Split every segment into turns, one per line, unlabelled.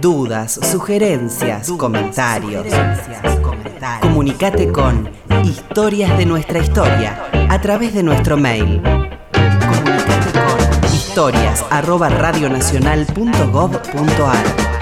dudas, sugerencias, comentarios. Comunicate con Historias de Nuestra Historia a través de nuestro mail. Comunicate con historias@radionacional.gov.ar.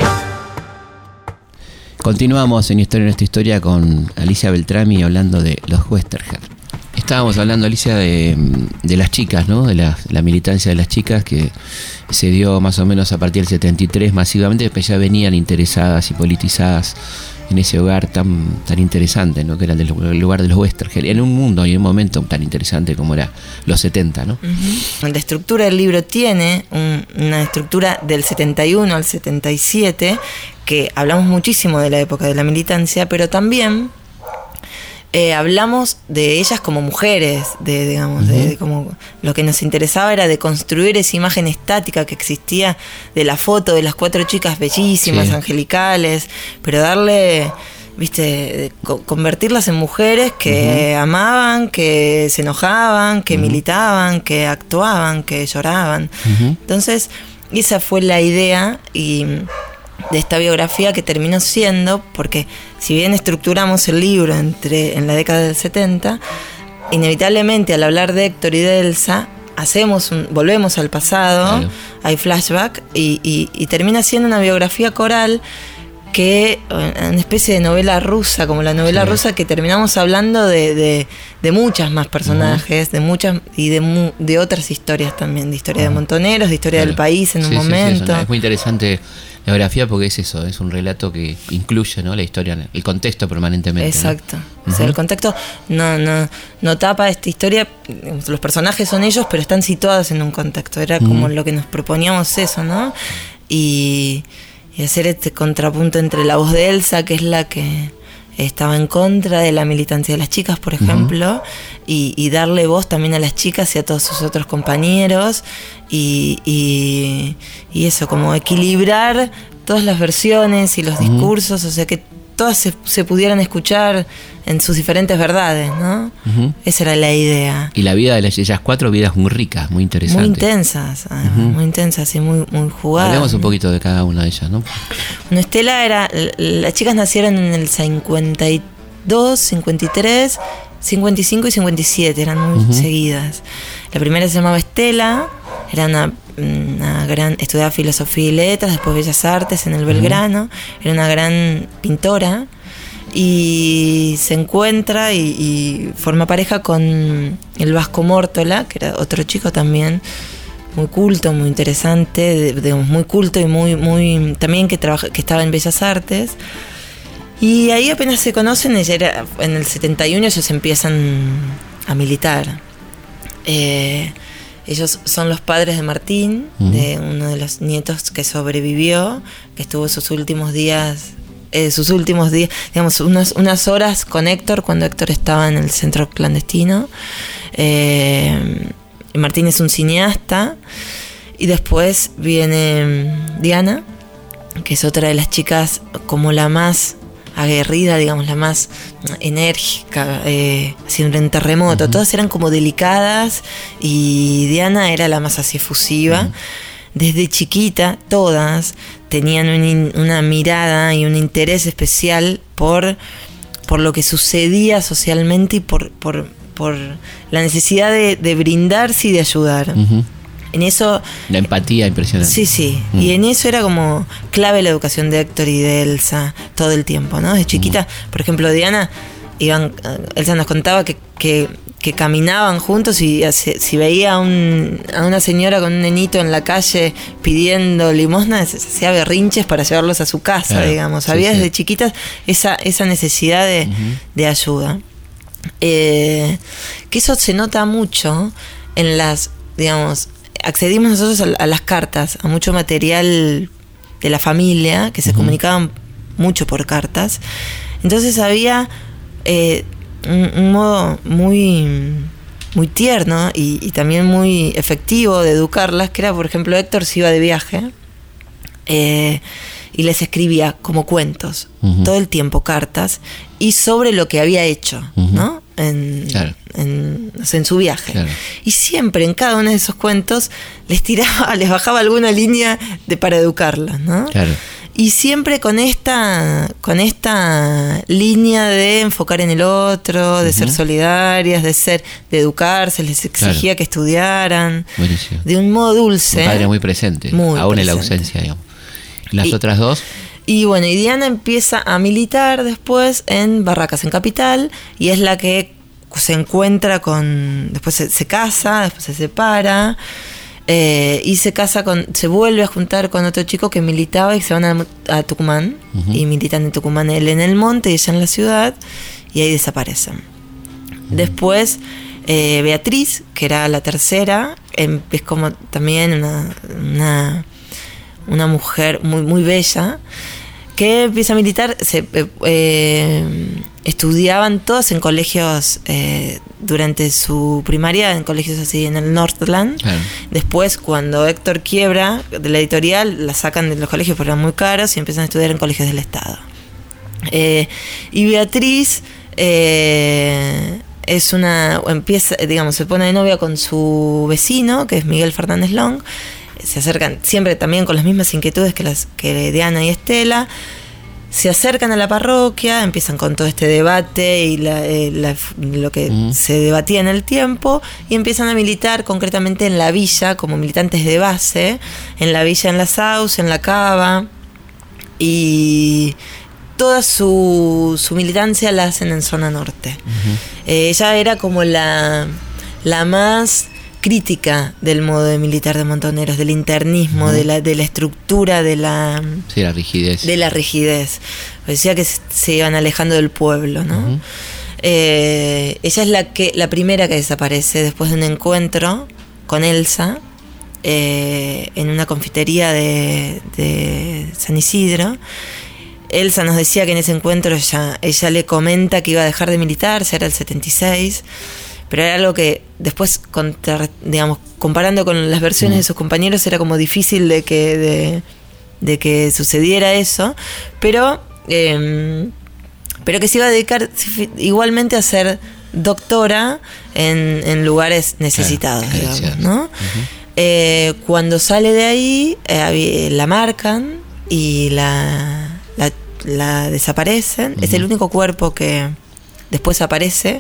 Continuamos en Historia de Nuestra Historia con Alicia Beltrami hablando de los Westergel. Estábamos hablando, Alicia, de las chicas, ¿no? De la militancia de las chicas que se dio más o menos a partir del 73 masivamente, pero ya venían interesadas y politizadas en ese hogar tan interesante, ¿no? Que era el lugar de los Westergel, en un mundo y en un momento tan interesante como era los 70, ¿no?
La estructura del libro tiene una estructura del 71 al 77, que hablamos muchísimo de la época de la militancia, pero también hablamos de ellas como mujeres, de como lo que nos interesaba era de construir esa imagen estática que existía de la foto de las 4 chicas bellísimas, sí, angelicales, pero darle, convertirlas en mujeres que amaban, que se enojaban, que militaban, que actuaban, que lloraban. Entonces, esa fue la idea de esta biografía, que terminó siendo, porque si bien estructuramos el libro en la década del 70, inevitablemente al hablar de Héctor y de Elsa volvemos al pasado, claro, hay flashback y termina siendo una biografía coral, que una especie de novela rusa, como la novela rusa, que terminamos hablando de muchas más personajes, de muchas y de otras historias también, de historia de montoneros, de historia del país en un momento.
Es muy interesante la biografía porque es eso, es un relato que incluye, ¿no?, la historia, el contexto permanentemente. Exacto.
¿No? O sea, el contexto no tapa esta historia, los personajes son ellos, pero están situados en un contexto. Era como lo que nos proponíamos eso, ¿no? Y hacer este contrapunto entre la voz de Elsa, que es la que estaba en contra de la militancia de las chicas, por ejemplo, y darle voz también a las chicas y a todos sus otros compañeros, y eso, como equilibrar todas las versiones y los discursos, o sea, que todas se pudieran escuchar en sus diferentes verdades, ¿no? Esa era la idea.
Y la vida de ellas 4, vidas muy ricas, muy interesantes.
Muy intensas, muy intensas y muy jugadas.
Hablemos un poquito de cada una de ellas, ¿no?
Bueno, Estela las chicas nacieron en el 52, 53, 55 y 57, eran muy seguidas. La primera se llamaba Estela, era una gran, estudiaba filosofía y letras, después bellas artes en el Belgrano, era una gran pintora, y se encuentra y forma pareja con el Vasco Mórtola, que era otro chico también muy culto, muy interesante, muy culto y muy también que estaba en bellas artes. Y ahí apenas se conocen, en el 71 ellos empiezan a militar. Ellos son los padres de Martín, de uno de los nietos que sobrevivió, que estuvo sus últimos días, digamos, unas horas con Héctor, cuando Héctor estaba en el centro clandestino. Martín es un cineasta. Y después viene Diana, que es otra de las chicas como la más aguerrida, digamos, la más enérgica, haciendo un terremoto. Todas eran como delicadas y Diana era la más así efusiva. Desde chiquita, todas tenían una mirada y un interés especial por lo que sucedía socialmente y por la necesidad de brindarse y de ayudar. En eso,
la empatía impresionante.
Sí. Y en eso era como clave la educación de Héctor y de Elsa todo el tiempo, ¿no? De chiquita, por ejemplo, Diana, Elsa nos contaba que caminaban juntos y si veía a una señora con un nenito en la calle pidiendo limosna, se hacía berrinches para llevarlos a su casa, digamos. Había desde chiquitas esa necesidad de ayuda. Que eso se nota mucho en las, digamos, accedimos nosotros a las cartas, a mucho material de la familia, que se comunicaban mucho por cartas. Entonces había un modo muy tierno y también muy efectivo de educarlas, que era, por ejemplo, Héctor se iba de viaje y les escribía como cuentos, todo el tiempo cartas, y sobre lo que había hecho, ¿no? En su viaje. Claro. Y siempre en cada uno de esos cuentos les bajaba alguna línea para educarlas, ¿no? Claro. Y siempre con esta línea de enfocar en el otro, de ser solidarias, de educarse, les exigía que estudiaran.
Buenísimo.
De un modo dulce.
Un padre muy presente, aún en la ausencia, digamos. ¿Las otras dos?
Y bueno, y Diana empieza a militar después en Barracas, en Capital, y es la que se encuentra después se casa, después se separa. Y se vuelve a juntar con otro chico que militaba y se van a Tucumán y militan en Tucumán, él en el monte y ella en la ciudad, y ahí desaparecen. Después Beatriz, que era la tercera, es como también una mujer muy, muy bella, que empieza a militar. Estudiaban todas en colegios durante su primaria, en colegios así en el Northland. Claro. Después, cuando Héctor quiebra de la editorial, la sacan de los colegios porque eran muy caros y empiezan a estudiar en colegios del Estado. Y Beatriz se pone de novia con su vecino, que es Miguel Fernández Long. Se acercan siempre también con las mismas inquietudes que Diana y Estela. Se acercan a la parroquia, empiezan con todo este debate y lo que se debatía en el tiempo, y empiezan a militar concretamente en la villa, como militantes de base, en la villa, en la Sauce, en la Cava, y toda su militancia la hacen en zona norte. Ella era como la más crítica del modo de militar de Montoneros, del internismo, de la estructura, de la rigidez. De la rigidez. Decía que se iban alejando del pueblo, ¿no? Ella es la primera que desaparece después de un encuentro con Elsa en una confitería de San Isidro. Elsa nos decía que en ese encuentro ella le comenta que iba a dejar de militar, era el 76. Pero era algo que después, comparando con las versiones de sus compañeros, era como difícil de que sucediera eso, pero que se iba a dedicar igualmente a ser doctora en lugares necesitados, digamos, ¿no? Cuando sale de ahí, la marcan y la desaparecen. Es el único cuerpo que después aparece.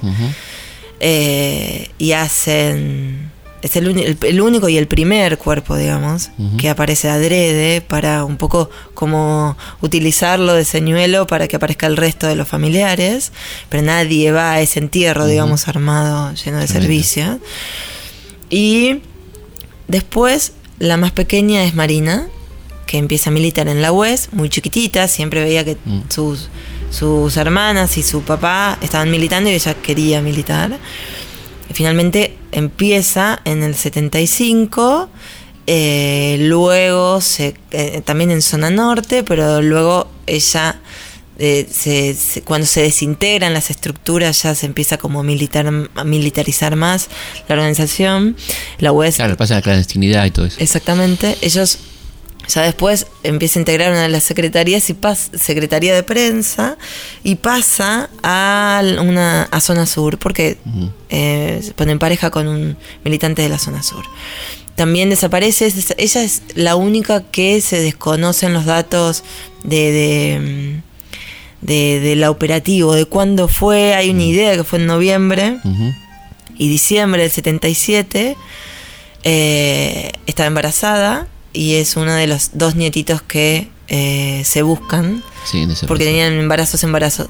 Y hacen... Es el único y el primer cuerpo, digamos, que aparece adrede para un poco como utilizarlo de señuelo para que aparezca el resto de los familiares, pero nadie va a ese entierro, digamos, armado, lleno de servicios. Y después la más pequeña es Marina, que empieza a militar en la UES, muy chiquitita, siempre veía que sus hermanas y su papá estaban militando y ella quería militar. Y finalmente empieza en el 75, luego también en zona norte, pero luego ella, cuando se desintegran las estructuras, ya se empieza como a militarizar más la organización. La UES,
claro, pasa la clandestinidad y todo eso.
Exactamente. Ellos ya después empieza a integrar una de las secretarías Secretaría de Prensa, y pasa a Zona Sur, porque se pone en pareja con un militante de la Zona Sur. También desaparece. Ella es la única que se desconocen los datos del operativo, de cuándo fue. Hay una idea que fue en noviembre y diciembre del 77. Estaba embarazada. Y es uno de los dos nietitos que se buscan, porque tenían embarazos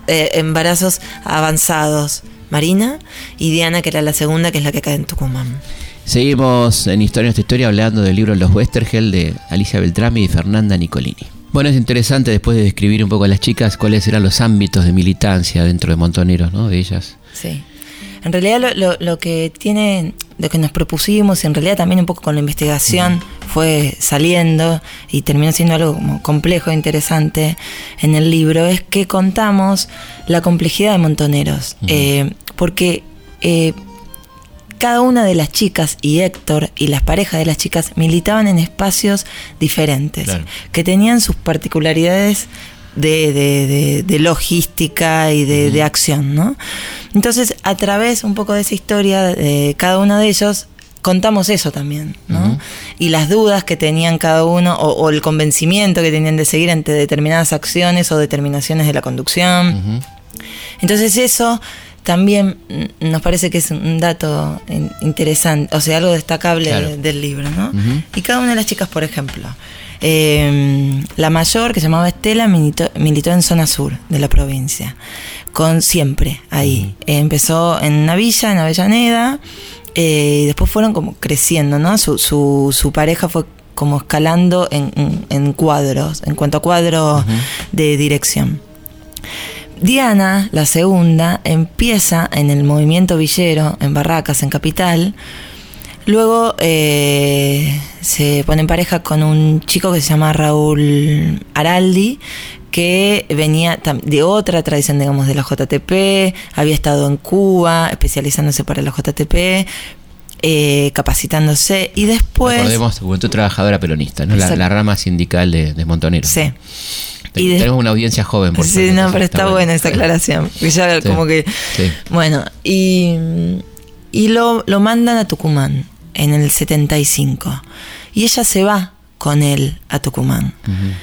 avanzados. Marina y Diana, que era la segunda, que es la que cae en Tucumán.
Seguimos en Historia Nuestra Historia hablando del libro Los Westergel de Alicia Beltrami y Fernanda Nicolini. Bueno, es interesante después de describir un poco a las chicas cuáles eran los ámbitos de militancia dentro de Montoneros, ¿no? De ellas.
Sí. En realidad lo que nos propusimos, y en realidad también un poco con la investigación fue saliendo y terminó siendo algo como complejo e interesante en el libro, es que contamos la complejidad de Montoneros. Porque cada una de las chicas y Héctor y las parejas de las chicas militaban en espacios diferentes, claro, que tenían sus particularidades de logística y de acción, ¿no? Entonces, a través un poco de esa historia de cada uno de ellos, contamos eso también, ¿no? Y las dudas que tenían cada uno, o el convencimiento que tenían de seguir ante determinadas acciones o determinaciones de la conducción. Entonces eso también nos parece que es un dato interesante, o sea, algo destacable del libro, ¿no? Y cada una de las chicas, por ejemplo, la mayor, que se llamaba Estela, militó en zona sur de la provincia, siempre ahí. Empezó en una villa, en Avellaneda, y después fueron como creciendo, ¿no? Su pareja fue como escalando en cuadros, en cuanto a cuadros de dirección. Diana, la segunda, empieza en el movimiento villero, en Barracas, en Capital. Luego se pone en pareja con un chico que se llama Raúl Araldi, que venía de otra tradición, digamos, de la JTP, había estado en Cuba, especializándose para la JTP, capacitándose, y después...
Recordemos, Juventud Trabajadora Peronista, ¿no? La rama sindical de Montoneros.
Sí.
Tenemos una audiencia joven, por
sí, no, pero está buena esa aclaración. Ya como que... Sí. Bueno, y lo mandan a Tucumán en el 75. Y ella se va con él a Tucumán.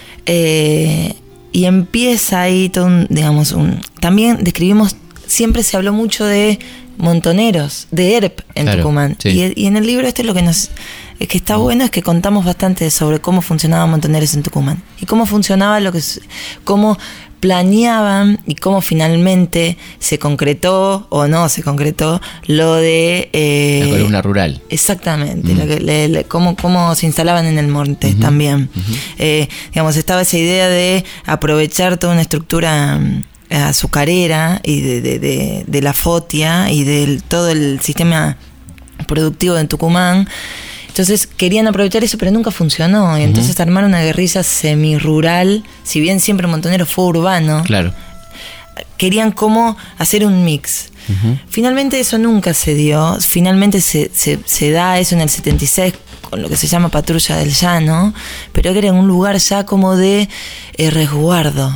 Y empieza ahí todo también describimos, siempre se habló mucho de montoneros, de ERP en Tucumán. Sí. Y en el libro lo que es que está bueno es que contamos bastante sobre cómo funcionaban Montoneros en Tucumán y cómo funcionaba cómo planeaban y cómo finalmente se concretó o no se concretó lo de la
columna rural.
Exactamente, cómo se instalaban en el monte también. Digamos, estaba esa idea de aprovechar toda una estructura azucarera y de la Fotia y de todo el sistema productivo de Tucumán. Entonces querían aprovechar eso, pero nunca funcionó. Y entonces armaron una guerrilla semi-rural, si bien siempre Montonero fue urbano.
Claro.
Querían cómo hacer un mix. Finalmente eso nunca se dio. Finalmente se da eso en el 76 con lo que se llama Patrulla del Llano, pero que era un lugar ya como de resguardo,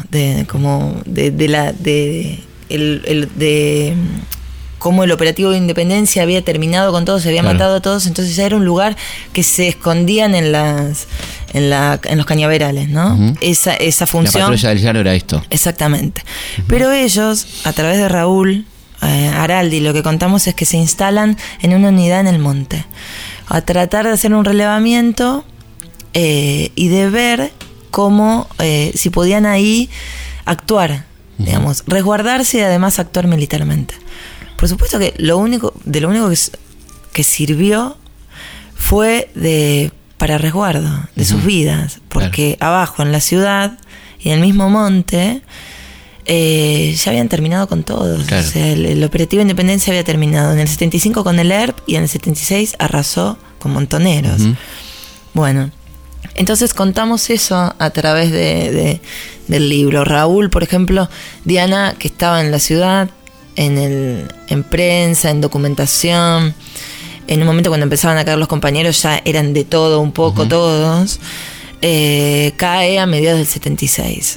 como el operativo de Independencia había terminado con todos, se había matado a todos, entonces ya era un lugar que se escondían en los cañaverales, ¿no? Esa función.
La Patrulla del Llano era esto.
Exactamente. Pero ellos, a través de Raúl Araldi, lo que contamos es que se instalan en una unidad en el monte, a tratar de hacer un relevamiento y de ver cómo, si podían ahí actuar, digamos, resguardarse y además actuar militarmente. Por supuesto que lo único que sirvió fue para resguardo de sus vidas, porque abajo en la ciudad y en el mismo monte ya habían terminado con todos. O sea, el operativo de Independencia había terminado en el 75 con el ERP y en el 76 arrasó con Montoneros. Bueno, entonces contamos eso a través del libro. Raúl, por ejemplo, Diana, que estaba en la ciudad, en prensa, en documentación, en un momento cuando empezaban a caer los compañeros ya eran de todo un poco todos, cae a mediados del 76.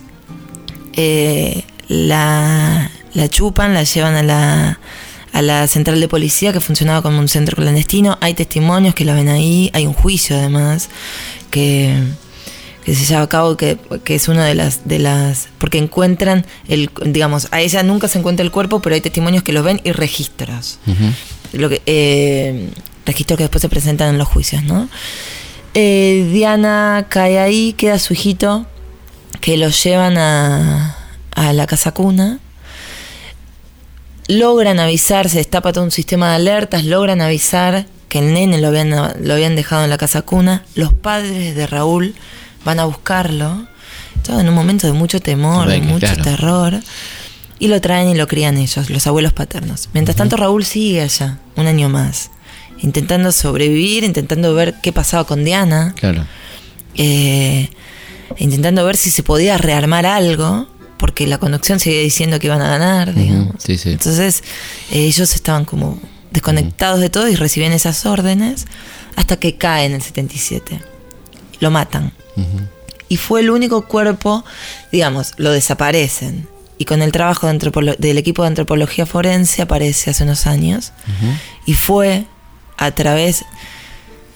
La chupan, la llevan a la central de policía, que funcionaba como un centro clandestino. Hay testimonios que la ven ahí, hay un juicio además que se lleva a cabo, que es una de las porque encuentran digamos, a ella nunca se encuentra el cuerpo, pero hay testimonios que los ven y registros. Registros que después se presentan en los juicios, ¿no? Diana cae ahí, queda su hijito, que lo llevan a la casa cuna. Logran avisar, se destapa todo un sistema de alertas, logran avisar que el nene lo habían dejado en la casa cuna. Los padres de Raúl van a buscarlo, todo en un momento de mucho temor, de mucho terror, y lo traen y lo crían ellos, los abuelos paternos. Mientras tanto, Raúl sigue allá, un año más, intentando sobrevivir, intentando ver qué pasaba con Diana, intentando ver si se podía rearmar algo, porque la conducción seguía diciendo que iban a ganar, digamos. Entonces, ellos estaban como desconectados de todo y recibían esas órdenes hasta que cae en el 77. Lo matan. Y fue el único cuerpo, digamos, lo desaparecen. Y con el trabajo del equipo de antropología forense aparece hace unos años. Y fue a través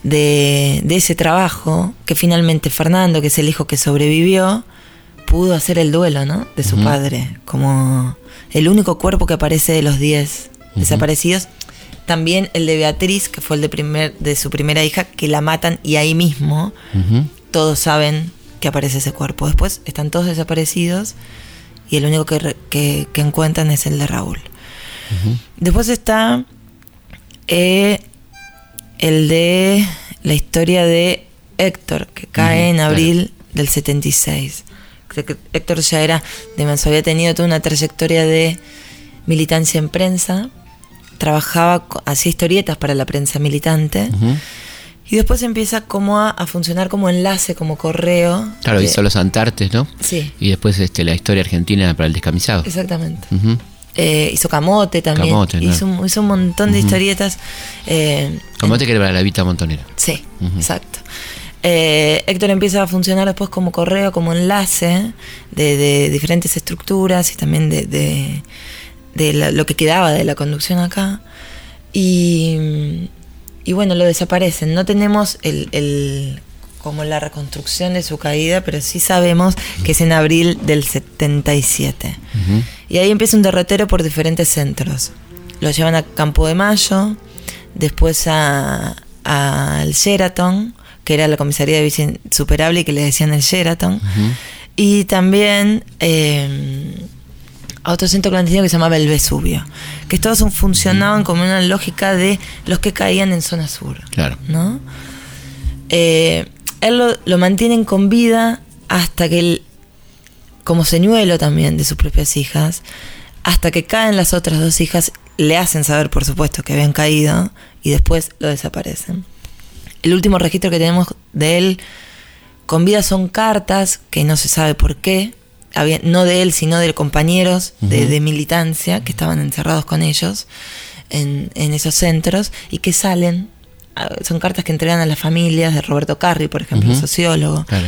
de ese trabajo, que finalmente Fernando, que es el hijo que sobrevivió, pudo hacer el duelo, ¿no? De su padre, como el único cuerpo que aparece de los 10 desaparecidos. También el de Beatriz, que fue el de su primera hija, que la matan y ahí mismo todos saben que aparece ese cuerpo. Después están todos desaparecidos y el único que encuentran es el de Raúl. Después está el de la historia de Héctor, que cae en abril del 76. Héctor ya era de Manso, había tenido toda una trayectoria de militancia en prensa, trabajaba, hacía historietas para la prensa militante, y después empieza como a funcionar como enlace, como correo.
Claro, hizo los Antartes, ¿no?
Sí.
Y después la historia argentina para el descamisado.
Exactamente. Hizo Camote también. Hizo un montón de historietas.
Camote que era para la Vita Montonera.
Sí, exacto. Héctor empieza a funcionar después como correo, como enlace de diferentes estructuras y también de lo que quedaba de la conducción acá. Y bueno, lo desaparecen. No tenemos como la reconstrucción de su caída, pero sí sabemos que es en abril del 77. Y ahí empieza un derrotero por diferentes centros. Lo llevan a Campo de Mayo, después al Sheraton, que era la comisaría de Villa Insuperable y que le decían el Sheraton, y también a otro centro clandestino que se llamaba el Vesubio, que todos funcionaban como una lógica de los que caían en zona sur.
Claro.
¿No? Él lo mantienen con vida hasta que él, como señuelo también de sus propias hijas, hasta que caen las otras 2 hijas, le hacen saber, por supuesto, que habían caído y después lo desaparecen. El último registro que tenemos de él con vida son cartas que no se sabe por qué, no de él, sino de compañeros de militancia que estaban encerrados con ellos en esos centros y que salen. Son cartas que entregan a las familias de Roberto Carri, por ejemplo, sociólogo. Claro.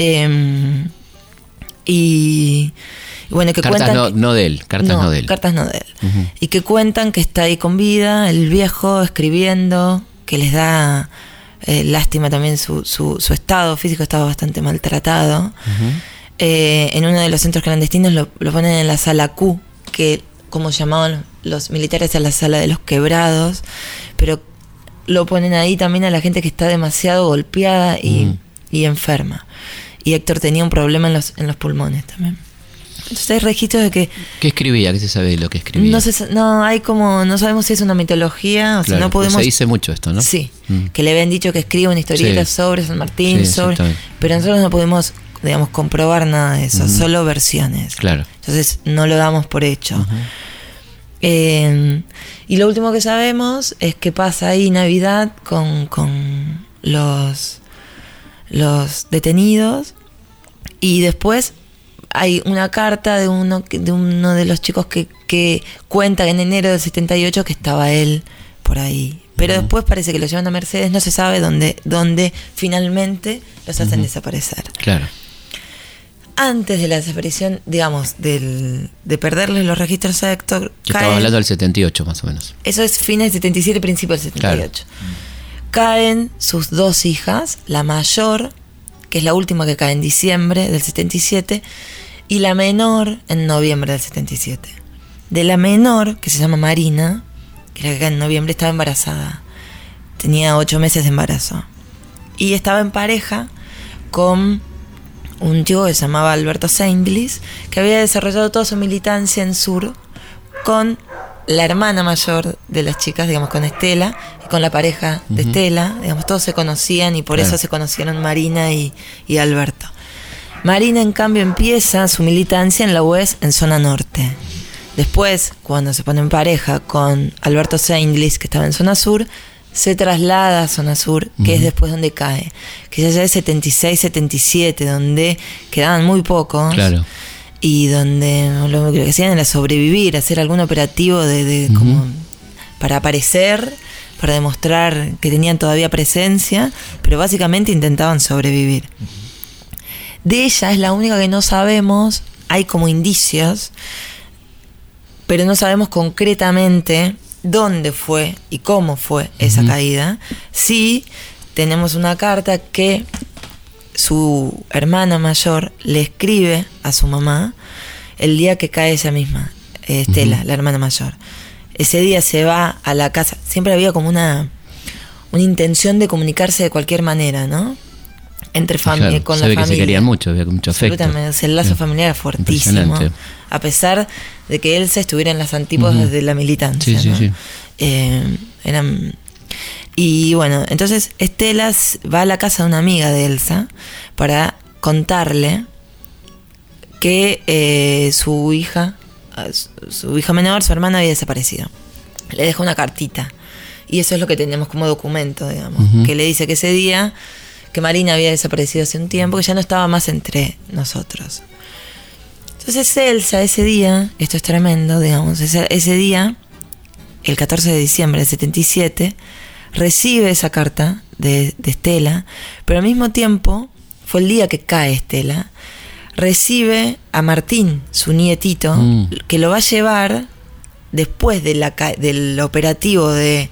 Y bueno, que
cartas
cuentan
no de él, cartas no de él.
Cartas no de él. Y que cuentan que está ahí con vida, el viejo escribiendo, que les da lástima también su estado físico, estaba bastante maltratado. En uno de los centros clandestinos lo ponen en la sala Q, que como llamaban los militares a la sala de los quebrados, pero lo ponen ahí también a la gente que está demasiado golpeada y enferma. Y Héctor tenía un problema en los pulmones también. Entonces hay registros de que...
¿Qué escribía? ¿Qué se sabe de lo que escribía?
No sabemos si es una mitología o si no podemos...
Se dice mucho esto, ¿no?
Sí, que le habían dicho que escribe una historieta sobre San Martín, pero nosotros no podemos, digamos, comprobar nada de eso, solo versiones. Claro. Entonces no lo damos por hecho. Y lo último que sabemos es que pasa ahí Navidad con los detenidos, y después hay una carta de uno de los chicos que cuenta en enero del 78 que estaba él por ahí. Pero después parece que lo llevan a Mercedes, no se sabe dónde finalmente los hacen desaparecer. Claro. Antes de la desaparición, digamos, de perderles los registros a Héctor...
Estaba hablando del 78 más o menos.
Eso es fines del 77, principio del 78. Claro. Caen sus 2 hijas, la mayor, que es la última que cae en diciembre del 77, y la menor en noviembre del 77. De la menor, que se llama Marina, que era que cae en noviembre, estaba embarazada. Tenía 8 meses de embarazo. Y estaba en pareja con un chico que se llamaba Alberto Seindlis, que había desarrollado toda su militancia en Sur con la hermana mayor de las chicas, digamos, con Estela, y con la pareja de Estela, digamos, todos se conocían y por eso se conocieron Marina y Alberto. Marina, en cambio, empieza su militancia en la UES en zona norte. Después, cuando se pone en pareja con Alberto Seindlis, que estaba en zona sur, se traslada a zona sur, que es después donde cae, que ya es 76-77, donde quedaban muy pocos. Claro. Y donde lo que hacían era sobrevivir, hacer algún operativo como para aparecer, para demostrar que tenían todavía presencia, pero básicamente intentaban sobrevivir. De ella es la única que no sabemos, hay como indicios, pero no sabemos concretamente dónde fue y cómo fue esa caída. Sí tenemos una carta que su hermana mayor le escribe a su mamá el día que cae ella misma, Estela, la hermana mayor. Ese día se va a la casa. Siempre había como una intención de comunicarse de cualquier manera, ¿no? Entre
claro,
con
la familia.
familia.
Se querían mucho, había mucho afecto.
El lazo familiar era fuertísimo. A pesar de que Elsa estuviera en las antípodas de la militancia.
Sí,
¿no?
sí.
Y bueno, entonces Estela va a la casa de una amiga de Elsa para contarle que su hija menor, su hermana, había desaparecido. Le deja una cartita. Y eso es lo que tenemos como documento, digamos. Que le dice que ese día, que Marina había desaparecido hace un tiempo, que ya no estaba más entre nosotros. Entonces Elsa ese día, esto es tremendo, digamos, ese día, el 14 de diciembre del 77, recibe esa carta de Estela, pero al mismo tiempo, fue el día que cae Estela, recibe a Martín, su nietito, que lo va a llevar después del operativo en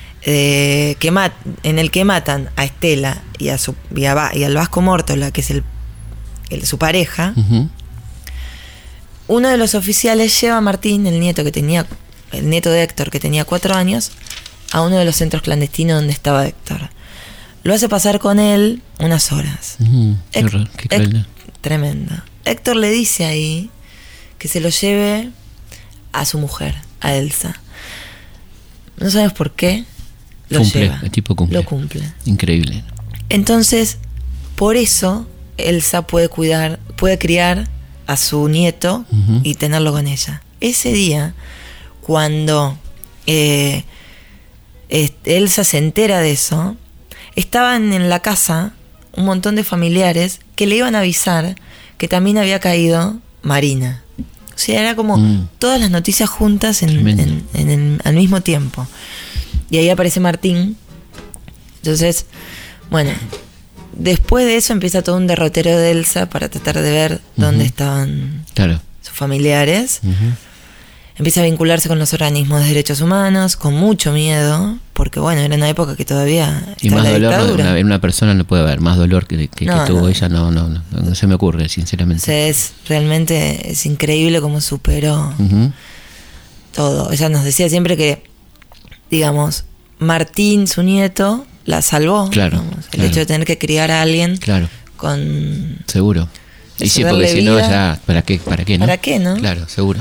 el que matan a Estela y al Vasco Mórtola, que es su pareja. Uno de los oficiales lleva a Martín, el nieto de Héctor, que tenía 4 años, a uno de los centros clandestinos donde estaba Héctor. Lo hace pasar con él unas horas.
Qué cruel.
Tremendo. Héctor le dice ahí que se lo lleve a su mujer, a Elsa. No sabemos por qué lo lleva.
El tipo cumple.
Lo cumple.
Increíble.
Entonces, por eso Elsa puede criar a su nieto y tenerlo con ella. Ese día, cuando Elsa se entera de eso, estaban en la casa un montón de familiares que le iban a avisar que también había caído Marina. O sea, era como todas las noticias juntas al mismo tiempo. Y ahí aparece Martín. Entonces, bueno, después de eso empieza todo un derrotero de Elsa para tratar de ver dónde estaban sus familiares. Empieza a vincularse con los organismos de derechos humanos, con mucho miedo, porque bueno, era una época que todavía
y más
la
dolor
dictadura.
En una persona no puede haber más dolor que tuvo ella, no se me ocurre, sinceramente.
O sea, realmente es increíble cómo superó todo. Ella nos decía siempre que, digamos, Martín, su nieto, la salvó.
Claro.
El hecho de tener que criar a alguien con...
Seguro. Y sí, porque si no, ya, ¿para qué, no?
¿Para qué, no?
Claro, seguro.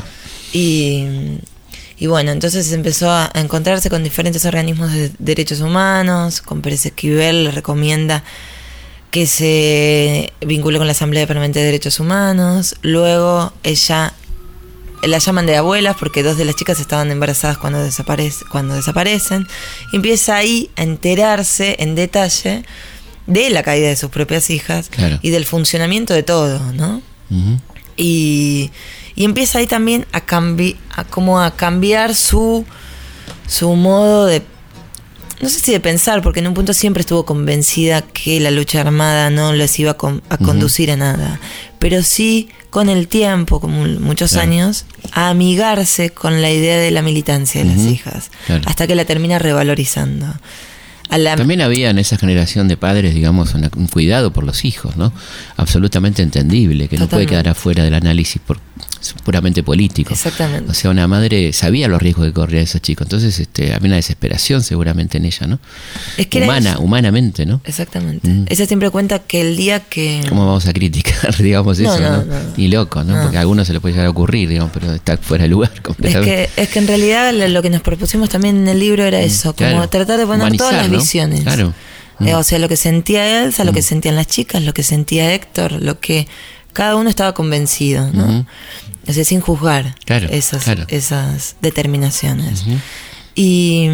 Y bueno, entonces empezó a encontrarse con diferentes organismos de derechos humanos. Con Pérez Esquivel le recomienda que se vincule con la Asamblea Permanente de Derechos Humanos. Luego la llaman de abuelas porque 2 de las chicas estaban embarazadas cuando desaparecen. Y empieza ahí a enterarse en detalle de la caída de sus propias hijas y del funcionamiento de todo, ¿no? Y empieza ahí también a cambiar su modo de, no sé si de pensar, porque en un punto siempre estuvo convencida que la lucha armada no les iba a conducir a nada, pero sí con el tiempo, como muchos años, a amigarse con la idea de la militancia de las hijas, hasta que la termina revalorizando.
También había en esa generación de padres, digamos, un cuidado por los hijos, ¿no? Absolutamente entendible, que no puede quedar afuera del análisis puramente político.
Exactamente.
O sea, una madre sabía los riesgos que corría ese chico, entonces había una desesperación seguramente en ella, ¿no?
Es que
humanamente, ¿no?
Exactamente. Ella siempre cuenta que el día que...
¿Cómo vamos a criticar, digamos, eso, no? Ni loco, ¿no? Porque a algunos se le puede llegar a ocurrir, digamos, pero está fuera de lugar completamente.
Es que en realidad lo que nos propusimos también en el libro era eso, como tratar de poner todas las visiones.
Claro.
O sea, lo que sentía Elsa, lo que sentían las chicas, lo que sentía Héctor, lo que cada uno estaba convencido, ¿no? O sea, sin juzgar esas determinaciones. Y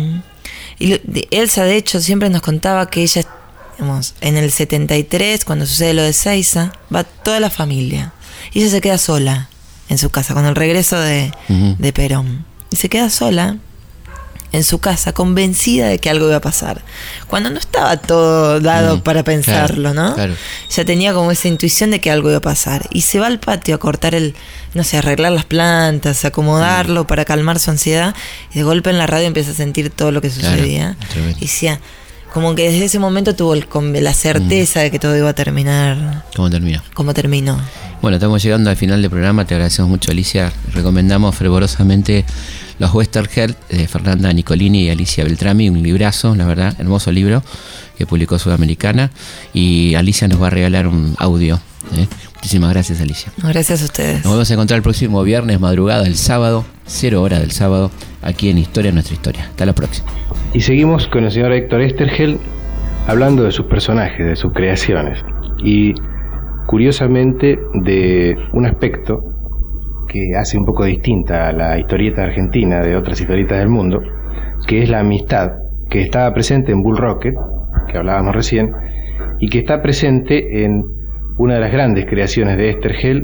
Elsa, de hecho, siempre nos contaba que ella, digamos, en el 73, cuando sucede lo de Seiza, va toda la familia. Y ella se queda sola en su casa, con el regreso de Perón. Y se queda sola en su casa, convencida de que algo iba a pasar, cuando no estaba todo dado para pensarlo, ¿no? Ya tenía como esa intuición de que algo iba a pasar, y se va al patio a cortar arreglar las plantas, acomodarlo para calmar su ansiedad, y de golpe en la radio empieza a sentir todo lo que sucedía, y decía, como que desde ese momento tuvo la certeza de que todo iba a terminar.
¿Cómo terminó?
Como terminó.
Bueno, estamos llegando al final del programa. Te agradecemos mucho, Alicia. Recomendamos fervorosamente Los Westergeld de Fernanda Nicolini y Alicia Beltrami, un librazo, la verdad, hermoso libro que publicó Sudamericana. Y Alicia nos va a regalar un audio. Muchísimas gracias, Alicia.
Gracias a ustedes.
Nos vamos a encontrar el próximo viernes, madrugada del sábado, 0 hora del sábado, aquí en Historia Nuestra Historia. Hasta la próxima.
Y seguimos con el señor Héctor Oesterheld hablando de sus personajes, de sus creaciones. Y curiosamente de un aspecto que hace un poco distinta a la historieta argentina de otras historietas del mundo, que es la amistad, que estaba presente en Bull Rocket, que hablábamos recién, y que está presente en una de las grandes creaciones de Oesterheld,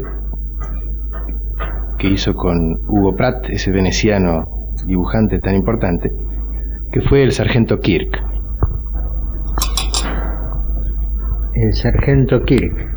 que hizo con Hugo Pratt, ese veneciano dibujante tan importante, que fue el Sargento Kirk.
El Sargento Kirk.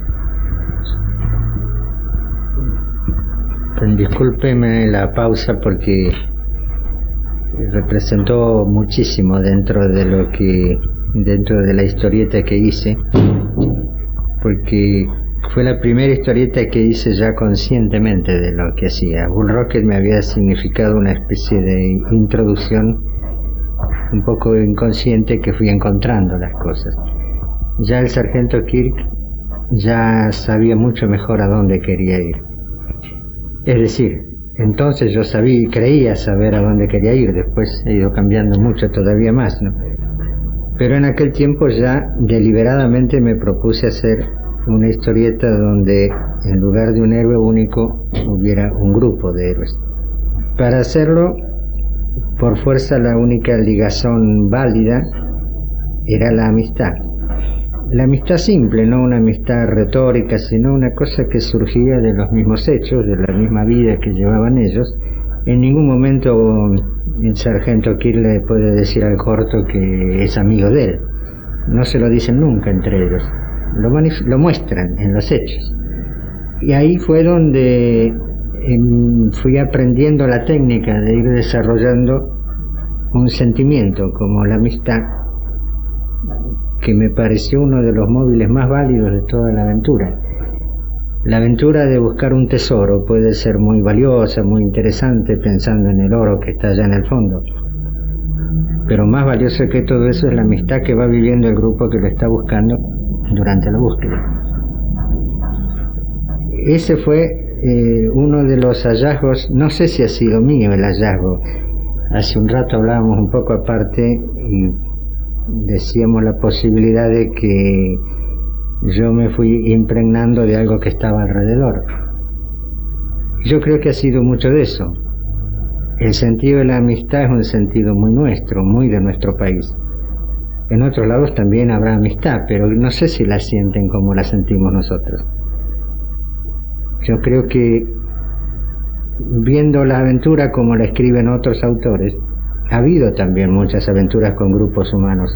Discúlpeme la pausa porque representó muchísimo dentro de la historieta que hice, porque fue la primera historieta que hice ya conscientemente de lo que hacía. Bull Rocket me había significado una especie de introducción un poco inconsciente que fui encontrando las cosas. Ya el Sargento Kirk ya sabía mucho mejor a dónde quería ir. Es decir, entonces yo creía saber a dónde quería ir, después he ido cambiando mucho todavía más, ¿no? Pero en aquel tiempo ya deliberadamente me propuse hacer una historieta donde en lugar de un héroe único hubiera un grupo de héroes. Para hacerlo, por fuerza la única ligazón válida era la amistad. La amistad simple, no una amistad retórica, sino una cosa que surgía de los mismos hechos, de la misma vida que llevaban ellos. En ningún momento el Sargento Kirk le puede decir al corto que es amigo de él. No se lo dicen nunca entre ellos. Lo muestran en los hechos. Y ahí fue donde fui aprendiendo la técnica de ir desarrollando un sentimiento como la amistad, que me pareció uno de los móviles más válidos de toda la aventura. La aventura de buscar un tesoro puede ser muy valiosa, muy interesante, pensando en el oro que está allá en el fondo. Pero más valioso que todo eso es la amistad que va viviendo el grupo que lo está buscando durante la búsqueda. Ese fue uno de los hallazgos, no sé si ha sido mío el hallazgo. Hace un rato hablábamos un poco aparte y decíamos la posibilidad de que yo me fui impregnando de algo que estaba alrededor. Yo creo que ha sido mucho de eso. El sentido de la amistad es un sentido muy nuestro, muy de nuestro país. En otros lados también habrá amistad, pero no sé si la sienten como la sentimos nosotros. Yo creo que viendo la aventura como la escriben otros autores, ha habido también muchas aventuras con grupos humanos,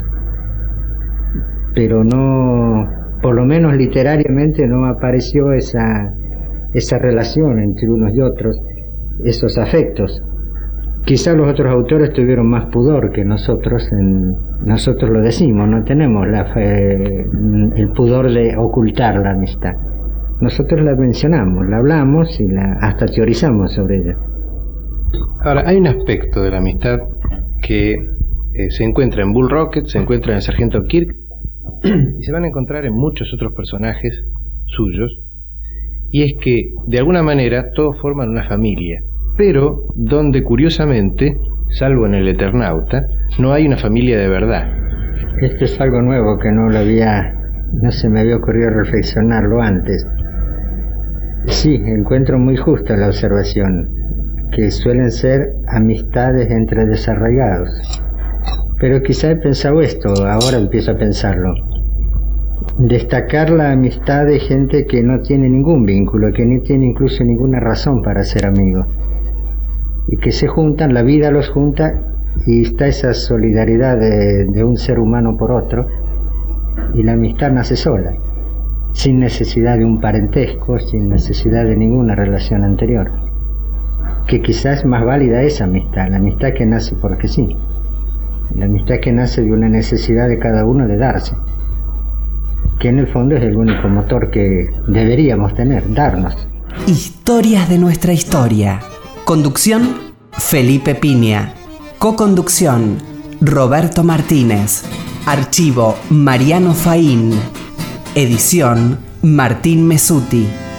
pero no, por lo menos literariamente no apareció esa relación entre unos y otros, esos afectos. Quizá los otros autores tuvieron más pudor que nosotros, nosotros lo decimos, no tenemos el pudor de ocultar la amistad. Nosotros la mencionamos, la hablamos y hasta teorizamos sobre ella.
Ahora, hay un aspecto de la amistad que se encuentra en Bull Rocket, se encuentra en el Sargento Kirk y se van a encontrar en muchos otros personajes suyos, y es que de alguna manera todos forman una familia, pero donde curiosamente, salvo en el Eternauta, no hay una familia de verdad.
Esto es algo nuevo que no se me había ocurrido reflexionarlo antes. Sí, encuentro muy justa la observación, que suelen ser amistades entre desarraigados. Pero quizá he pensado esto, ahora empiezo a pensarlo. Destacar la amistad de gente que no tiene ningún vínculo, que ni tiene incluso ninguna razón para ser amigos. Y que se juntan, la vida los junta, y está esa solidaridad de un ser humano por otro, y la amistad nace sola, sin necesidad de un parentesco, sin necesidad de ninguna relación anterior. Que quizás es más válida esa amistad, la amistad que nace porque sí. La amistad que nace de una necesidad de cada uno de darse, que en el fondo es el único motor que deberíamos tener, darnos.
Historias de nuestra historia. Conducción, Felipe Piña. Coconducción, Roberto Martínez. Archivo, Mariano Faín. Edición, Martín Mesuti.